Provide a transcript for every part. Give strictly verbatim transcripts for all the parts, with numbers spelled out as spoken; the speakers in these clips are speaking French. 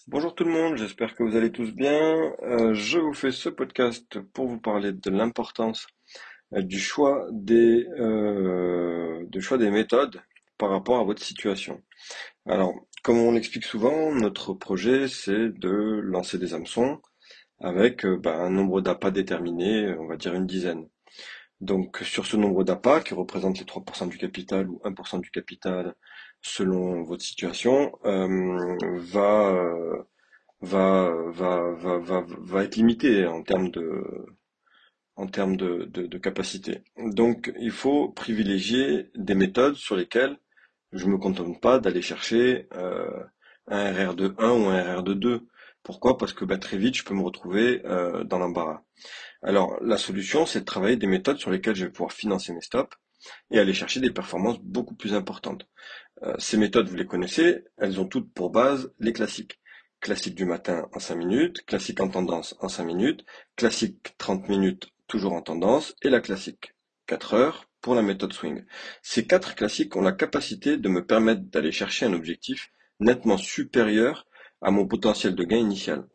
Bonjour tout le monde, j'espère que vous allez tous bien. Euh, je vous fais ce podcast pour vous parler de l'importance euh, du choix des, euh, du choix des méthodes par rapport à votre situation. Alors, comme on l'explique souvent, notre projet c'est de lancer des hameçons avec euh, bah, un nombre d'appâts déterminé, on va dire une dizaine. Donc sur ce nombre d'appâts qui représente les trois pour cent du capital ou un pour cent du capital selon votre situation, euh, va euh, va, va, va, va, va être limité en termes de, en termes de, de, de capacité. Donc, il faut privilégier des méthodes sur lesquelles je me contente pas d'aller chercher euh, un R R de un ou un R R de deux. Pourquoi? Parce que bah, très vite, je peux me retrouver euh, dans l'embarras. Alors, la solution, c'est de travailler des méthodes sur lesquelles je vais pouvoir financer mes stops et aller chercher des performances beaucoup plus importantes. Euh, ces méthodes, vous les connaissez, elles ont toutes pour base les classiques. Classique du matin en cinq minutes, classique en tendance en cinq minutes, classique trente minutes toujours en tendance, et la classique quatre heures pour la méthode swing. Ces quatre classiques ont la capacité de me permettre d'aller chercher un objectif nettement supérieur à mon potentiel de gain initial.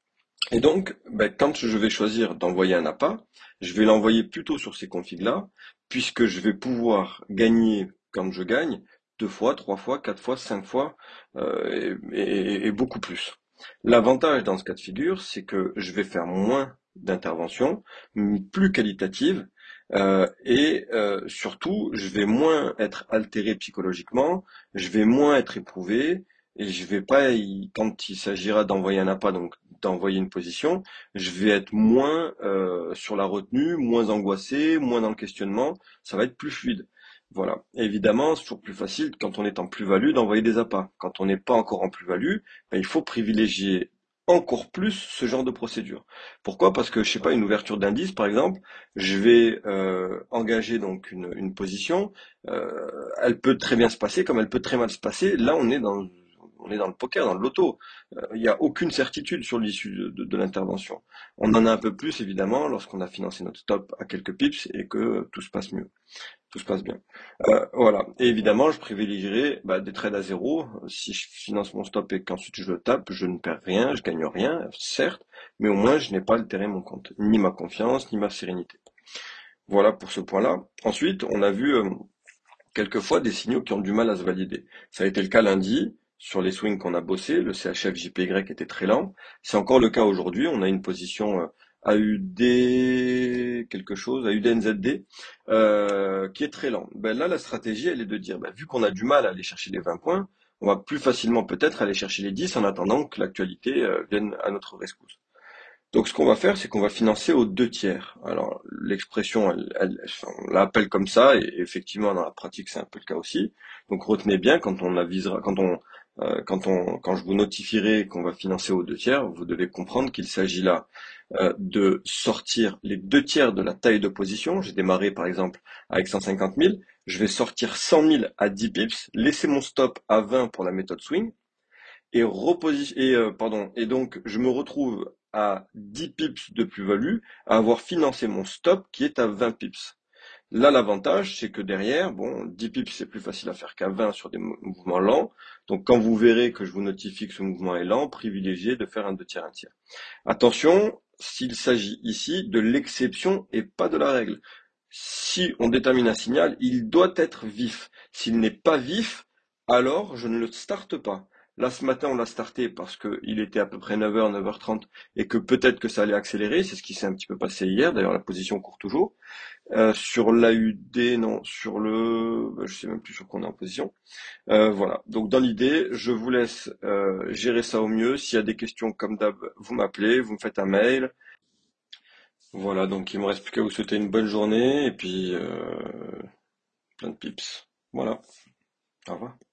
Et donc, ben, quand je vais choisir d'envoyer un appât, je vais l'envoyer plutôt sur ces configs-là, puisque je vais pouvoir gagner quand je gagne deux fois, trois fois, quatre fois, cinq fois, euh, et, et- et beaucoup plus. L'avantage dans ce cas de figure, c'est que je vais faire moins d'interventions, m- plus qualitatives, euh, et euh, surtout, je vais moins être altéré psychologiquement, je vais moins être éprouvé, et je vais pas, y- quand il s'agira d'envoyer un appât, donc d'envoyer une position, je vais être moins euh, sur la retenue, moins angoissé, moins dans le questionnement, ça va être plus fluide. Voilà. Et évidemment, c'est toujours plus facile quand on est en plus-value d'envoyer des appâts. Quand on n'est pas encore en plus-value, ben, il faut privilégier encore plus ce genre de procédure. Pourquoi? Parce que, je sais pas, une ouverture d'indice, par exemple, je vais euh, engager donc une, une position, euh, elle peut très bien se passer comme elle peut très mal se passer. Là, on est dans on est dans le poker, dans le loto. Euh, Il n'y a aucune certitude sur l'issue de, de- de l'intervention. On en a un peu plus, évidemment, lorsqu'on a financé notre stop à quelques pips et que tout se passe mieux, tout se passe bien. Euh, voilà. Et évidemment, je privilégierai bah, des trades à zéro. Si je finance mon stop et qu'ensuite je le tape, je ne perds rien, je gagne rien, certes, mais au moins je n'ai pas altéré mon compte, ni ma confiance, ni ma sérénité. Voilà pour ce point-là. Ensuite, on a vu euh, quelquefois des signaux qui ont du mal à se valider. Ça a été le cas lundi, sur les swings qu'on a bossé, le C H F J P Y était très lent. C'est encore le cas aujourd'hui, on a une position euh, A U D quelque chose, A U D N Z D, euh, qui est très lent. Ben là, la stratégie, elle est de dire, ben, vu qu'on a du mal à aller chercher les vingt points, on va plus facilement peut-être aller chercher les dix en attendant que l'actualité euh, vienne à notre rescousse. Donc ce qu'on va faire, c'est qu'on va financer aux deux tiers. Alors l'expression, elle, elle- enfin, on l'appelle comme ça, et effectivement dans la pratique c'est un peu le cas aussi. Donc retenez bien quand on avisera, quand on, euh, quand on, quand je vous notifierai qu'on va financer aux deux tiers, vous devez comprendre qu'il s'agit là euh, de sortir les deux tiers de la taille de position. J'ai démarré par exemple avec cent cinquante mille, je vais sortir cent mille à dix pips, laisser mon stop à vingt pour la méthode swing et reposi- et euh, pardon, et donc je me retrouve à dix pips de plus-value à avoir financé mon stop qui est à vingt pips. Là, l'avantage, c'est que derrière, bon, dix pips, c'est plus facile à faire qu'à vingt sur des mou- mouvements lents. Donc, quand vous verrez que je vous notifie que ce mouvement est lent, privilégiez de faire un deux tiers, un tiers. Attention, s'il s'agit ici de l'exception et pas de la règle. Si on détermine un signal, il doit être vif. S'il n'est pas vif, alors je ne le starte pas. Là, ce matin, on l'a starté parce qu'il était à peu près neuf heures, neuf heures trente et que peut-être que ça allait accélérer. C'est ce qui s'est un petit peu passé hier. D'ailleurs, la position court toujours. Euh, sur l'A U D, non, sur le, bah, je sais même plus sur quoi on est en position. Euh, voilà. Donc dans l'idée, je vous laisse euh, gérer ça au mieux. S'il y a des questions comme d'hab, vous m'appelez, vous me faites un mail. Voilà. Donc il me reste plus qu'à vous souhaiter une bonne journée et puis euh, plein de pips. Voilà. Au revoir.